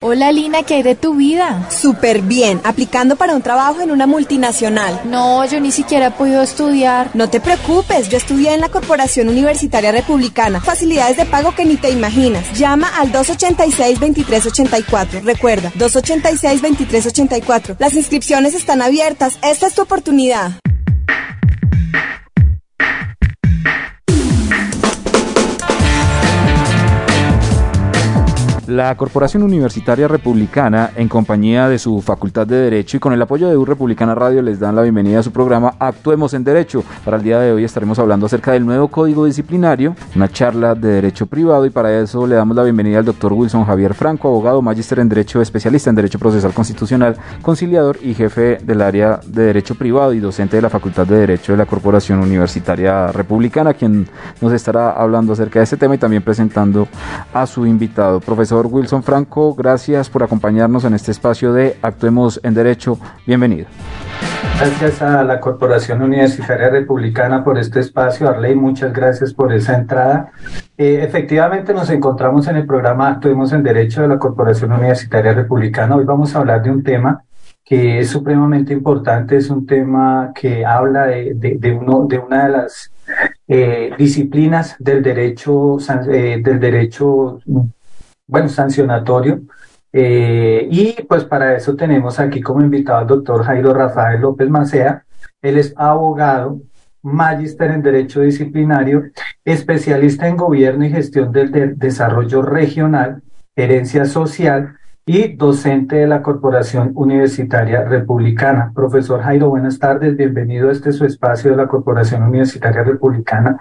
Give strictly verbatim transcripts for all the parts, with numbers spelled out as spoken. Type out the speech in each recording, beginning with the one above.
Hola Lina, ¿qué hay de tu vida? Súper bien, aplicando para un trabajo en una multinacional. No, yo ni siquiera he podido estudiar. No te preocupes, yo estudié en la Corporación Universitaria Republicana. Facilidades de pago que ni te imaginas. Llama al dos ochenta y seis, veintitrés ochenta y cuatro. Recuerda, dos ochenta y seis, veintitrés ochenta y cuatro. Las inscripciones están abiertas. Esta es tu oportunidad. La Corporación Universitaria Republicana, en compañía de su Facultad de Derecho y con el apoyo de U Republicana Radio, les dan la bienvenida a su programa Actuemos en Derecho. Para el día de hoy estaremos hablando acerca del nuevo Código Disciplinario, una charla de Derecho Privado, y para eso le damos la bienvenida al doctor Wilson Javier Franco, abogado, magíster en Derecho, especialista en Derecho Procesal Constitucional, conciliador y jefe del área de Derecho Privado y docente de la Facultad de Derecho de la Corporación Universitaria Republicana, quien nos estará hablando acerca de este tema y también presentando a su invitado, profesor Wilson Franco. Gracias por acompañarnos en este espacio de Actuemos en Derecho. Bienvenido. Gracias a la Corporación Universitaria Republicana por este espacio. Arley, muchas gracias por esa entrada. Eh, efectivamente nos encontramos en el programa Actuemos en Derecho de la Corporación Universitaria Republicana. Hoy vamos a hablar de un tema que es supremamente importante. Es un tema que habla de, de, de, uno, de una de las eh, disciplinas del derecho, eh, del derecho bueno, sancionatorio, eh, y pues para eso tenemos aquí como invitado al doctor Jairo Rafael López Macea. Él es abogado, magíster en Derecho Disciplinario, especialista en Gobierno y Gestión del de Desarrollo Regional, Gerencia Social y docente de la Corporación Universitaria Republicana. Profesor Jairo, buenas tardes, bienvenido a este su espacio de la Corporación Universitaria Republicana.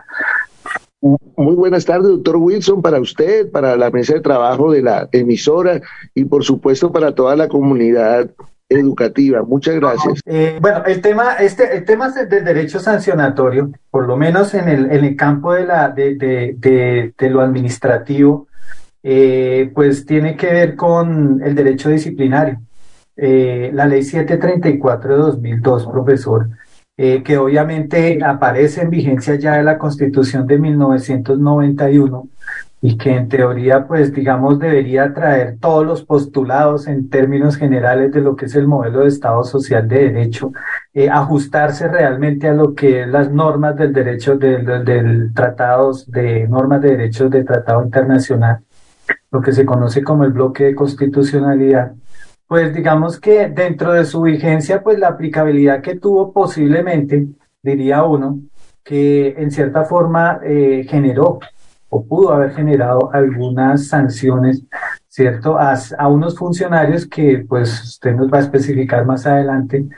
Muy buenas tardes, doctor Wilson, para usted, para la mesa de trabajo de la emisora y por supuesto para toda la comunidad educativa. Muchas gracias. Eh, bueno, el tema, este, el tema del derecho sancionatorio, por lo menos en el, en el campo de, la, de, de, de, de lo administrativo, eh, pues tiene que ver con el derecho disciplinario. Eh, la ley setecientos treinta y cuatro de dos mil dos, profesor, Eh, que obviamente aparece en vigencia ya de la Constitución de mil novecientos noventa y uno y que en teoría pues digamos debería traer todos los postulados en términos generales de lo que es el modelo de Estado social de derecho, eh, ajustarse realmente a lo que es las normas del derecho del, del tratados de normas de derechos de tratado internacional, lo que se conoce como el bloque de constitucionalidad. Pues digamos que dentro de su vigencia, pues la aplicabilidad que tuvo posiblemente, diría uno, que en cierta forma eh, generó o pudo haber generado algunas sanciones, ¿cierto? A, a unos funcionarios que pues usted nos va a especificar más adelante,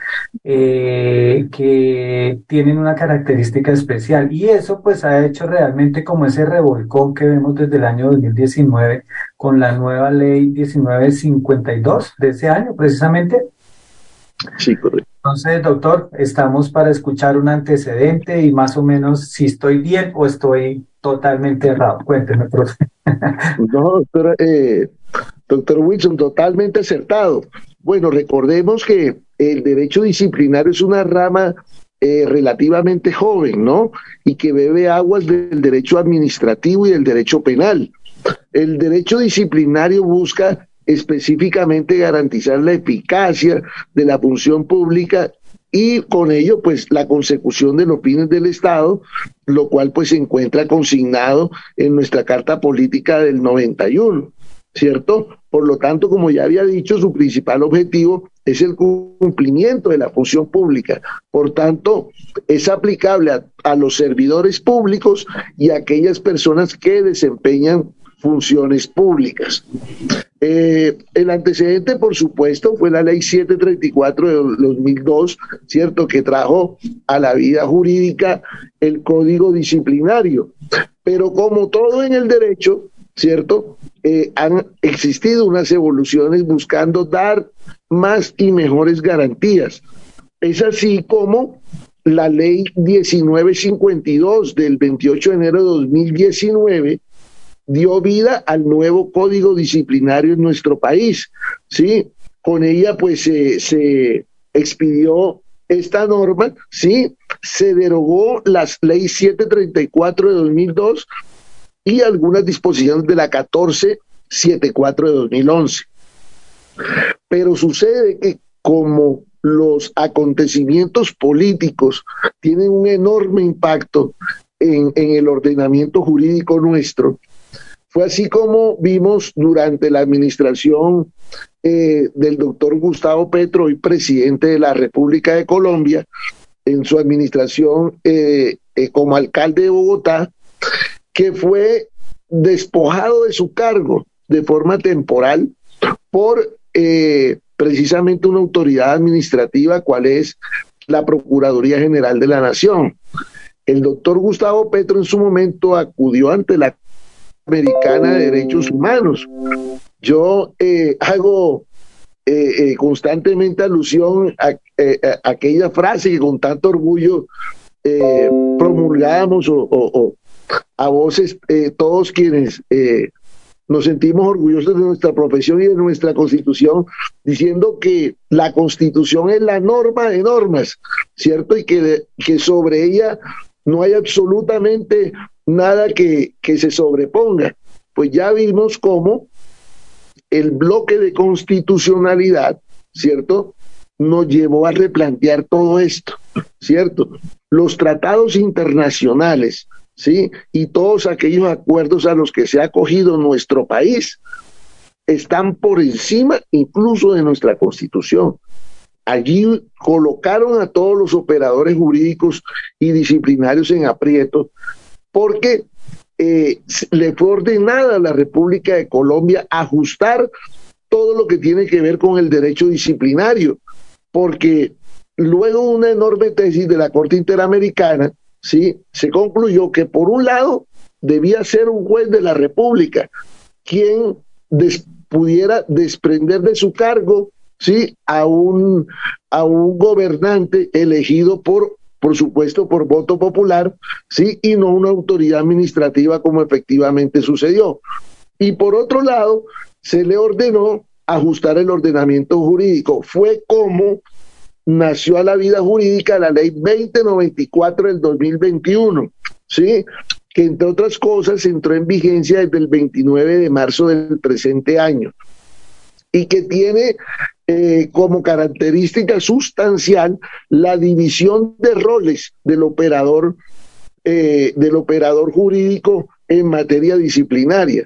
eh, que tienen una característica especial, y eso pues ha hecho realmente como ese revolcón que vemos desde el año dos mil diecinueve con la nueva ley diecinueve cincuenta y dos de ese año precisamente. Sí, correcto. Entonces, doctor, estamos para escuchar un antecedente y más o menos si estoy bien o estoy totalmente errado. Cuénteme, profe. No, doctor, eh, doctor Wilson, totalmente acertado. Bueno, recordemos que el derecho disciplinario es una rama eh, relativamente joven, ¿no? Y que bebe aguas del derecho administrativo y del derecho penal. El derecho disciplinario busca específicamente garantizar la eficacia de la función pública y con ello pues la consecución de los fines del Estado, lo cual pues se encuentra consignado en nuestra Carta Política del noventa y uno, ¿cierto? Por lo tanto, como ya había dicho, su principal objetivo es el cumplimiento de la función pública. Por tanto, es aplicable a, a los servidores públicos y a aquellas personas que desempeñan funciones públicas. Eh, el antecedente, por supuesto, fue la ley setecientos treinta y cuatro de dos mil dos, ¿cierto?, que trajo a la vida jurídica el Código Disciplinario. Pero como todo en el derecho, ¿cierto?, eh, han existido unas evoluciones buscando dar más y mejores garantías. Es así como la ley diecinueve cincuenta y dos del veintiocho de enero de dos mil diecinueve dio vida al nuevo Código Disciplinario en nuestro país, ¿sí? Con ella, pues, eh, se expidió esta norma, ¿sí? Se derogó la ley setecientos treinta y cuatro de dos mil dos y algunas disposiciones de la catorce setenta y cuatro de dos mil once. Pero sucede que como los acontecimientos políticos tienen un enorme impacto en, en el ordenamiento jurídico nuestro, fue así como vimos durante la administración eh, del doctor Gustavo Petro, hoy presidente de la República de Colombia, en su administración eh, eh, como alcalde de Bogotá, que fue despojado de su cargo de forma temporal por eh, precisamente una autoridad administrativa, cual es la Procuraduría General de la Nación. El doctor Gustavo Petro en su momento acudió ante la Americana de Derechos Humanos. Yo eh, hago eh, eh, constantemente alusión a, eh, a aquella frase que con tanto orgullo eh, promulgamos o, o, o a voces eh, todos quienes eh, nos sentimos orgullosos de nuestra profesión y de nuestra Constitución, diciendo que la Constitución es la norma de normas, ¿cierto? Y que, de, que sobre ella no hay absolutamente nada que, que se sobreponga. Pues ya vimos cómo el bloque de constitucionalidad, ¿cierto?, nos llevó a replantear todo esto, ¿cierto? Los tratados internacionales, ¿sí?, y todos aquellos acuerdos a los que se ha acogido nuestro país están por encima incluso de nuestra Constitución. Allí colocaron a todos los operadores jurídicos y disciplinarios en aprieto porque eh, le fue ordenada a la República de Colombia ajustar todo lo que tiene que ver con el derecho disciplinario, porque luego de una enorme tesis de la Corte Interamericana, ¿sí?, se concluyó que por un lado debía ser un juez de la República quien des- pudiera desprender de su cargo, ¿sí?, a un, a un gobernante elegido por, por supuesto, por voto popular, ¿sí?, y no una autoridad administrativa como efectivamente sucedió. Y por otro lado, se le ordenó ajustar el ordenamiento jurídico. Fue como nació a la vida jurídica la ley veinte noventa y cuatro del dos mil veintiuno, ¿sí?, que entre otras cosas entró en vigencia desde el veintinueve de marzo del presente año y que tiene eh, como característica sustancial la división de roles del operador, eh, del operador jurídico en materia disciplinaria.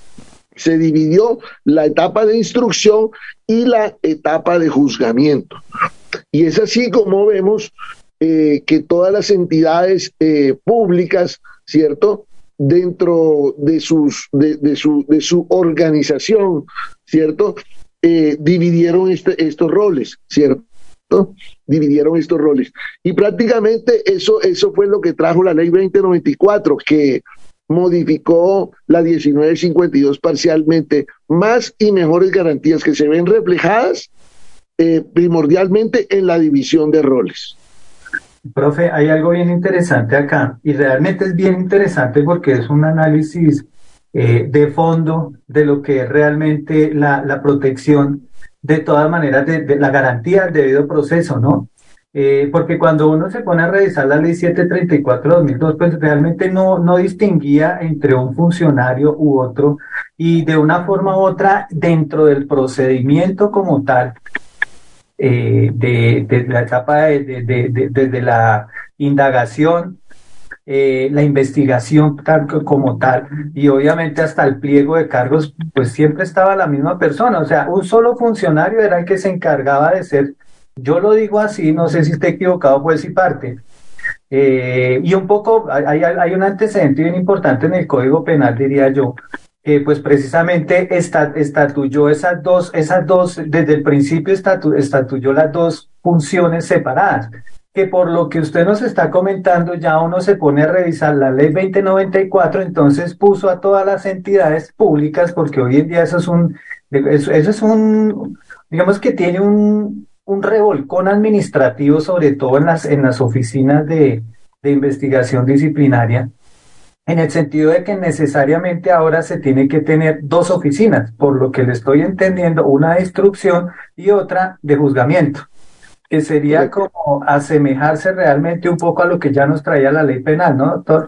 Se dividió la etapa de instrucción y la etapa de juzgamiento. Y es así como vemos eh, que todas las entidades eh, públicas, ¿cierto?, dentro de, sus, de, de, su, de su organización, ¿cierto?, eh, dividieron este, estos roles, ¿cierto? Dividieron estos roles. Y prácticamente eso, eso fue lo que trajo la ley veinte noventa y cuatro, que modificó la diecinueve cincuenta y dos parcialmente, más y mejores garantías que se ven reflejadas eh, primordialmente en la división de roles. Profe, hay algo bien interesante acá, y realmente es bien interesante porque es un análisis eh, de fondo de lo que es realmente la, la protección, de todas maneras, de, de la garantía del debido proceso, ¿no? Eh, porque cuando uno se pone a revisar la ley setecientos treinta y cuatro de dos mil dos, pues realmente no, no distinguía entre un funcionario u otro, y de una forma u otra, dentro del procedimiento como tal, eh, de, de la etapa de, de, de, de, desde la indagación, eh, la investigación tal, como tal, y obviamente hasta el pliego de cargos, pues siempre estaba la misma persona, o sea, un solo funcionario era el que se encargaba de ser. Yo lo digo así, no sé si esté equivocado, pues sí parte. Eh, y un poco, hay, hay un antecedente bien importante en el Código Penal, diría yo, que pues precisamente esta, estatuyó esas dos, esas dos, desde el principio estatu, estatuyó las dos funciones separadas, que por lo que usted nos está comentando, ya uno se pone a revisar la ley veinte noventa y cuatro, entonces puso a todas las entidades públicas, porque hoy en día eso es un, eso, eso es un, digamos que tiene un un revolcón administrativo, sobre todo en las, en las oficinas de, de investigación disciplinaria, en el sentido de que necesariamente ahora se tiene que tener dos oficinas, por lo que le estoy entendiendo, una de instrucción y otra de juzgamiento, que sería como asemejarse realmente un poco a lo que ya nos traía la ley penal, ¿no, doctor?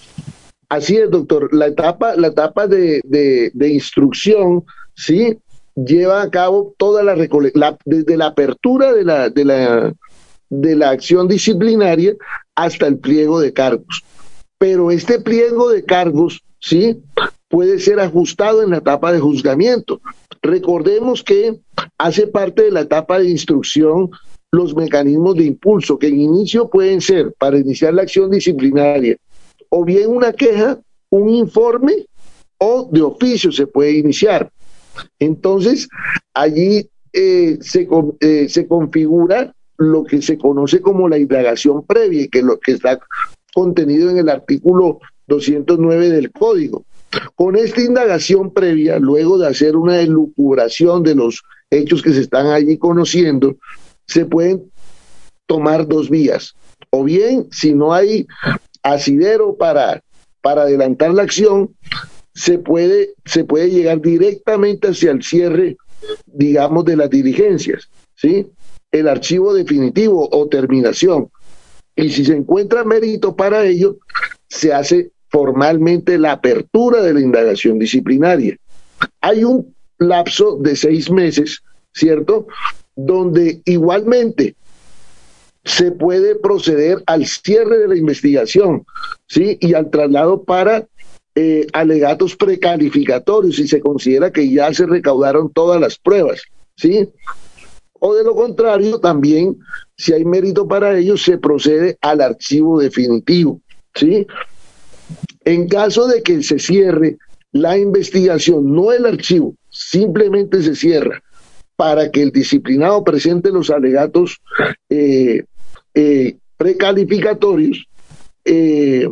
Así es, doctor. La etapa, la etapa de, de, de instrucción, sí, lleva a cabo toda la, la desde la apertura de la, de la, de la acción disciplinaria hasta el pliego de cargos. Pero este pliego de cargos, ¿sí?, puede ser ajustado en la etapa de juzgamiento. Recordemos que hace parte de la etapa de instrucción los mecanismos de impulso, que en inicio pueden ser, para iniciar la acción disciplinaria, o bien una queja, un informe, o de oficio se puede iniciar. Entonces, allí eh, se, eh, se configura lo que se conoce como la indagación previa, que lo que está contenido en el artículo doscientos nueve del Código. Con esta indagación previa, luego de hacer una elucubración de los hechos que se están allí conociendo, se pueden tomar dos vías. O bien, si no hay asidero para, para adelantar la acción, se puede, se puede llegar directamente hacia el cierre, digamos, de las diligencias, ¿sí?, el archivo definitivo o terminación. Y si se encuentra mérito para ello, se hace formalmente la apertura de la indagación disciplinaria. Hay un lapso de seis meses, ¿cierto?, donde igualmente se puede proceder al cierre de la investigación, ¿sí?, y al traslado para eh, alegatos precalificatorios, si se considera que ya se recaudaron todas las pruebas, ¿sí? O de lo contrario, también, si hay mérito para ello, se procede al archivo definitivo, ¿sí? En caso de que se cierre la investigación, no el archivo, simplemente se cierra para que el disciplinado presente los alegatos eh, eh, precalificatorios, eh,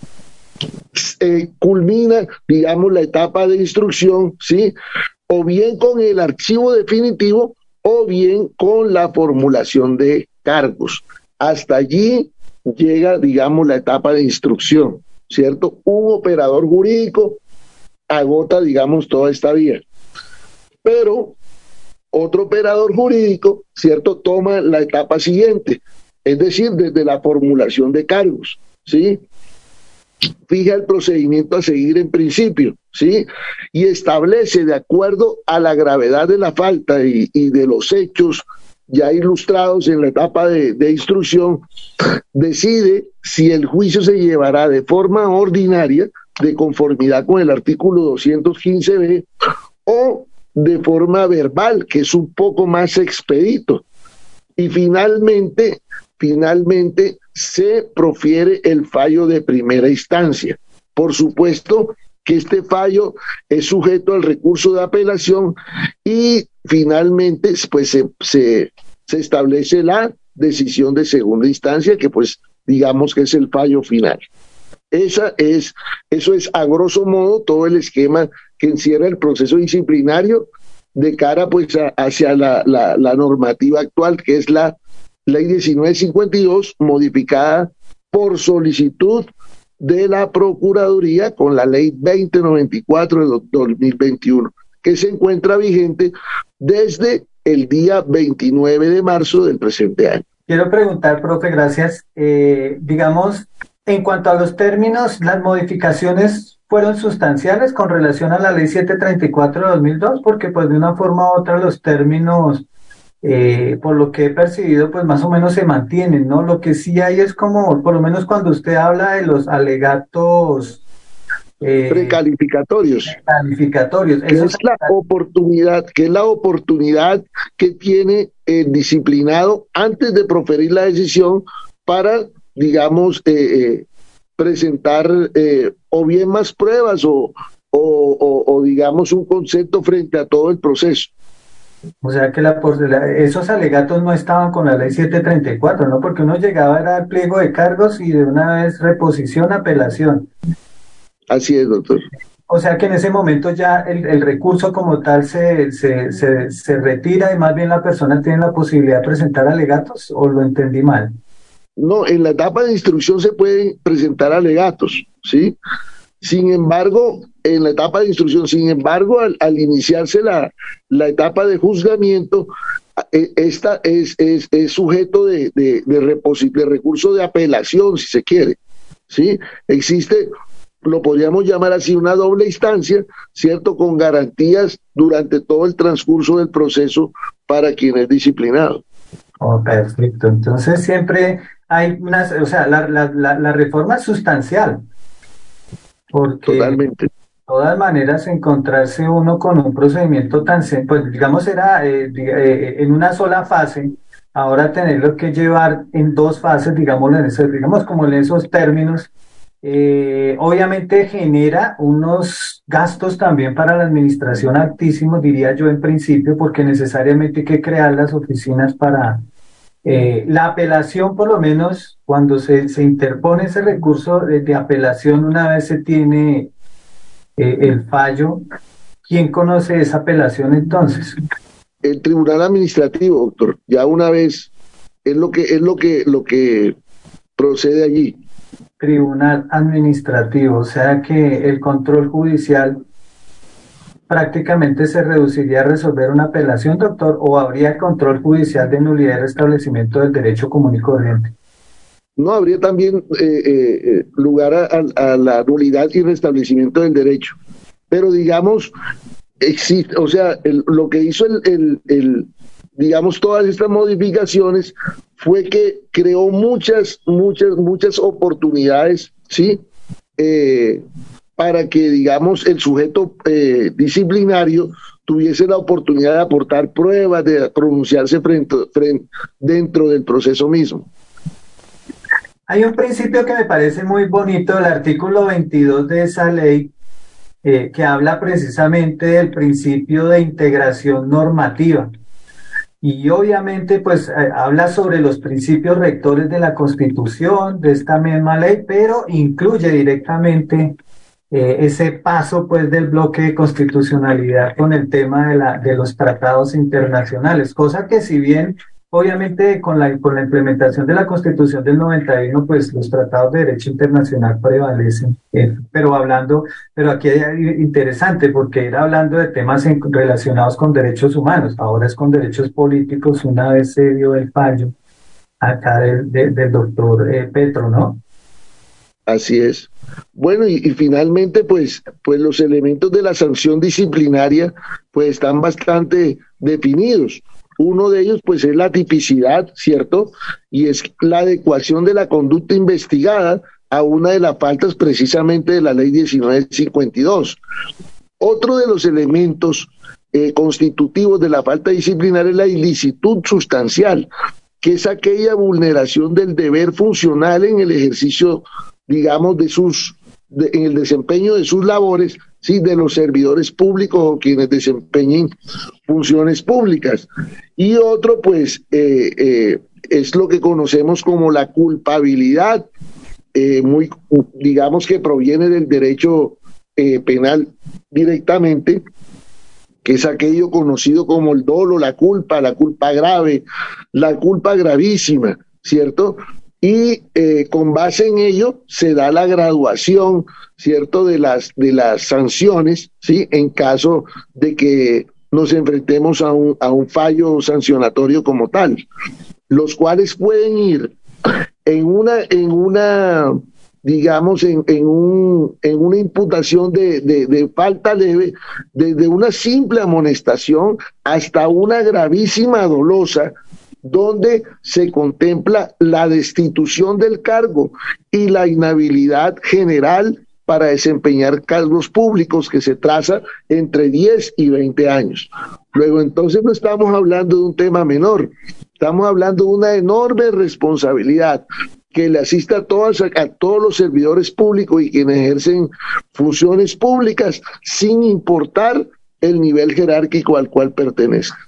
eh, culmina, digamos, la etapa de instrucción, ¿sí?, o bien con el archivo definitivo o bien con la formulación de cargos. Hasta allí llega, digamos, la etapa de instrucción, ¿cierto? Un operador jurídico agota, digamos, toda esta vía. Pero otro operador jurídico, ¿cierto?, toma la etapa siguiente, es decir, desde la formulación de cargos, ¿sí?, fija el procedimiento a seguir en principio, ¿sí?, y establece, de acuerdo a la gravedad de la falta y, y de los hechos ya ilustrados en la etapa de, de instrucción, decide si el juicio se llevará de forma ordinaria, de conformidad con el artículo doscientos quince b, o de forma verbal, que es un poco más expedito. Y finalmente, finalmente se profiere el fallo de primera instancia. Por supuesto que este fallo es sujeto al recurso de apelación y finalmente pues se, se, se establece la decisión de segunda instancia, que pues digamos que es el fallo final. Esa es, eso es a grosso modo todo el esquema que encierra el proceso disciplinario de cara pues a, hacia la, la, la normativa actual, que es la Ley diecinueve cincuenta y dos, modificada por solicitud de la Procuraduría con la Ley veinte noventa y cuatro de dos mil veintiuno, que se encuentra vigente desde el día veintinueve de marzo del presente año. Quiero preguntar, profe, gracias. Eh, digamos, en cuanto a los términos, las modificaciones fueron sustanciales con relación a la Ley setecientos treinta y cuatro de dos mil dos, porque pues de una forma u otra los términos, eh, por lo que he percibido, pues más o menos se mantienen, ¿no? Lo que sí hay es como, por lo menos cuando usted habla de los alegatos eh, precalificatorios, precalificatorios, que es la oportunidad, que es la oportunidad que tiene el disciplinado antes de proferir la decisión para, digamos, eh, eh, presentar eh, o bien más pruebas o, o, o, o digamos un concepto frente a todo el proceso. O sea que la, esos alegatos no estaban con la Ley setecientos treinta y cuatro, ¿no? Porque uno llegaba era al pliego de cargos y de una vez reposición, apelación. Así es, doctor. O sea que en ese momento ya el, el recurso como tal se, se, se, se retira y más bien la persona tiene la posibilidad de presentar alegatos, ¿o lo entendí mal? No, en la etapa de instrucción se pueden presentar alegatos, ¿sí? Sin embargo, en la etapa de instrucción, sin embargo, al, al iniciarse la, la etapa de juzgamiento, esta es, es, es sujeto de, de, de, reposit- de recurso de apelación, si se quiere, ¿sí? Existe lo podríamos llamar así, una doble instancia, ¿cierto? Con garantías durante todo el transcurso del proceso para quien es disciplinado. Oh, perfecto. Entonces siempre hay una, o sea, la, la, la, la reforma es sustancial, porque Totalmente. de todas maneras encontrarse uno con un procedimiento tan, pues digamos era eh, eh, en una sola fase, ahora tenerlo que llevar en dos fases, digámoslo en eso, digamos como en esos términos, eh, obviamente genera unos gastos también para la administración altísimos, diría yo en principio, porque necesariamente hay que crear las oficinas para eh, la apelación, por lo menos cuando se, se interpone ese recurso de, de apelación, una vez se tiene eh, el fallo, ¿quién conoce esa apelación entonces? El Tribunal Administrativo, doctor, ya una vez es lo que es lo que lo que procede allí. Tribunal Administrativo, o sea que el control judicial prácticamente se reduciría a resolver una apelación, doctor, o habría control judicial de nulidad y restablecimiento del derecho común y corriente. No habría también eh, eh, lugar a, a, a la nulidad y restablecimiento del derecho, pero digamos existe, o sea, el, lo que hizo el, el, el digamos todas estas modificaciones fue que creó muchas, muchas, muchas oportunidades, ¿sí? Eh, para que, digamos, el sujeto eh, disciplinario tuviese la oportunidad de aportar pruebas, de pronunciarse frente, frente, dentro del proceso mismo. Hay un principio que me parece muy bonito, el artículo veintidós de esa ley, eh, que habla precisamente del principio de integración normativa. Y obviamente pues eh, habla sobre los principios rectores de la Constitución, de esta misma ley, pero incluye directamente eh, ese paso pues del bloque de constitucionalidad con el tema de, la, de los tratados internacionales, cosa que si bien obviamente con la, con la implementación de la Constitución del noventa y uno pues los tratados de derecho internacional prevalecen, eh, pero hablando, pero aquí es interesante porque era hablando de temas en, relacionados con derechos humanos, ahora es con derechos políticos, una vez se dio el fallo acá del, del, del doctor eh, Petro, ¿no? Así es. Bueno, y, y finalmente, pues, pues los elementos de la sanción disciplinaria, pues están bastante definidos. Uno de ellos, pues, es la tipicidad, ¿cierto? Y es la adecuación de la conducta investigada a una de las faltas precisamente de la ley diecinueve cincuenta y dos. Otro de los elementos eh, constitutivos de la falta disciplinaria es la ilicitud sustancial, que es aquella vulneración del deber funcional en el ejercicio, digamos, de sus, de, en el desempeño de sus labores, sí, de los servidores públicos o quienes desempeñen funciones públicas. Y otro, pues, eh, eh, es lo que conocemos como la culpabilidad, eh, muy, digamos que proviene del derecho eh, penal directamente, que es aquello conocido como el dolo, la culpa, la culpa grave, la culpa gravísima, ¿cierto? Y eh, con base en ello se da la graduación, ¿cierto?, de las, de las sanciones, ¿sí?, en caso de que nos enfrentemos a un, a un fallo sancionatorio como tal, los cuales pueden ir en una, en una digamos, en, en, un, en una imputación de, de, de falta leve, desde una simple amonestación hasta una gravísima dolosa, donde se contempla la destitución del cargo y la inhabilidad general para desempeñar cargos públicos, que se traza entre diez y veinte años. Luego, entonces, no estamos hablando de un tema menor, estamos hablando de una enorme responsabilidad que le asista a, todas, a todos los servidores públicos y quienes ejercen funciones públicas, sin importar el nivel jerárquico al cual pertenezcan.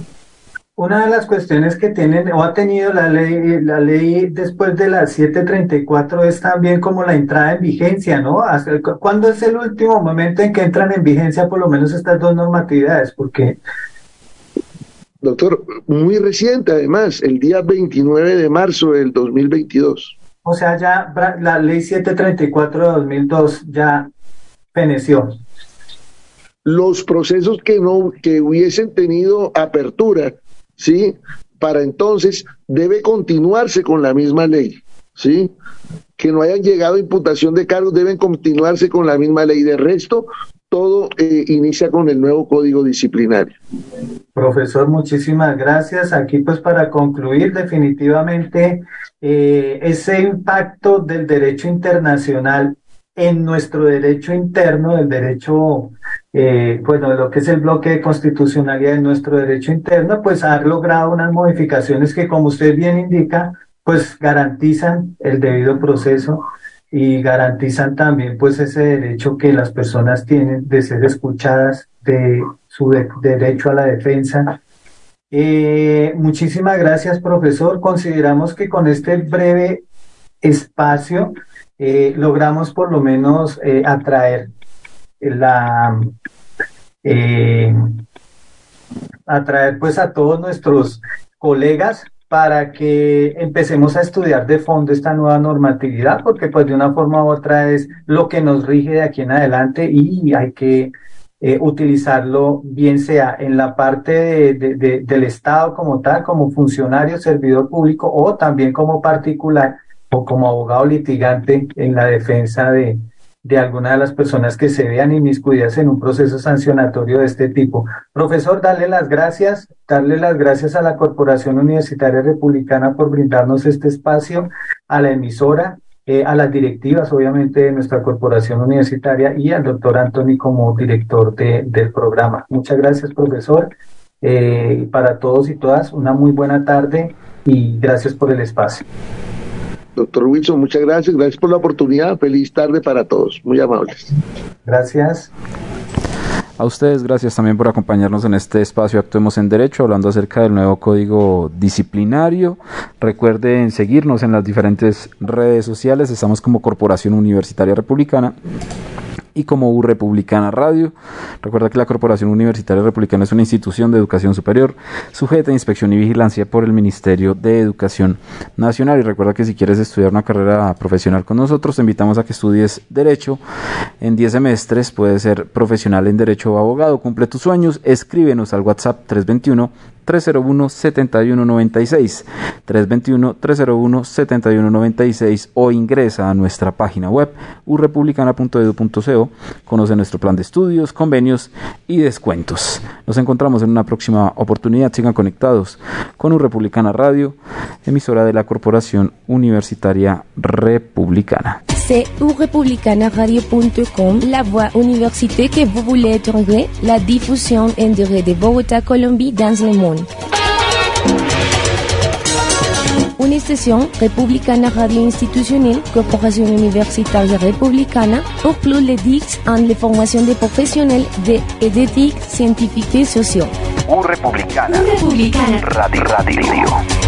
Una de las cuestiones que tienen o ha tenido la ley, la ley después de la siete treinta y cuatro es también como la entrada en vigencia, ¿no? ¿Cuándo es el último momento en que entran en vigencia por lo menos estas dos normatividades? Porque... Doctor, muy reciente además, el día veintinueve de marzo del dos mil veintidós. O sea, ya la ley siete treinta y cuatro de dos mil dos ya feneció. Los procesos que no que hubiesen tenido apertura, ¿sí?, para entonces debe continuarse con la misma ley, ¿sí?, que no hayan llegado a imputación de cargos deben continuarse con la misma ley. De resto, todo eh, inicia con el nuevo Código Disciplinario. Profesor, muchísimas gracias. Aquí pues para concluir, definitivamente eh, ese impacto del derecho internacional en nuestro derecho interno, el derecho, eh, bueno, de lo que es el bloque de constitucionalidad en nuestro derecho interno, pues ha logrado unas modificaciones que, como usted bien indica, pues garantizan el debido proceso y garantizan también pues ese derecho que las personas tienen de ser escuchadas, de su de- derecho a la defensa. Eh, muchísimas gracias, profesor. Consideramos que con este breve espacio eh, logramos por lo menos eh, atraer la eh, atraer pues a todos nuestros colegas para que empecemos a estudiar de fondo esta nueva normatividad, porque pues de una forma u otra es lo que nos rige de aquí en adelante y hay que eh, utilizarlo bien sea en la parte de, de, de, del Estado como tal, como funcionario, servidor público o también como particular o como abogado litigante en la defensa de, de alguna de las personas que se vean inmiscuidas en un proceso sancionatorio de este tipo. Profesor, darle las gracias, darle las gracias a la Corporación Universitaria Republicana por brindarnos este espacio, a la emisora, eh, a las directivas, obviamente, de nuestra corporación universitaria y al doctor Anthony como director de, del programa. Muchas gracias, profesor. Eh, para todos y todas, una muy buena tarde y gracias por el espacio. Doctor Wilson, muchas gracias, gracias por la oportunidad, feliz tarde para todos, muy amables. Gracias. A ustedes, gracias también por acompañarnos en este espacio Actuemos en Derecho, hablando acerca del nuevo Código Disciplinario. Recuerden seguirnos en las diferentes redes sociales, estamos como Corporación Universitaria Republicana y como U Republicana Radio. Recuerda que la Corporación Universitaria Republicana es una institución de educación superior sujeta a inspección y vigilancia por el Ministerio de Educación Nacional. Y recuerda que si quieres estudiar una carrera profesional con nosotros, te invitamos a que estudies Derecho en diez semestres. Puedes ser profesional en Derecho o abogado. Cumple tus sueños. Escríbenos al WhatsApp tres dos uno, tres cero uno, siete uno nueve seis, tres dos uno, tres cero uno, siete uno nueve seis o ingresa a nuestra página web u republicana punto edu punto co. Conoce nuestro plan de estudios, convenios y descuentos. Nos encontramos en una próxima oportunidad. Sigan conectados con U Republicana Radio, emisora de la Corporación Universitaria Republicana. C'est u republicana radio punto com, la voix université que vous voulez trouver, la diffusion en direct de Bogotá, Colombie, dans le monde. Una estación republicana radio institutionnelle, Corporation Universitaire Républicaine, pour plus les dix en la formación de professionnels de, et d'éthique scientifique et sociaux. U Republicana. Republicana. Radio. Radio.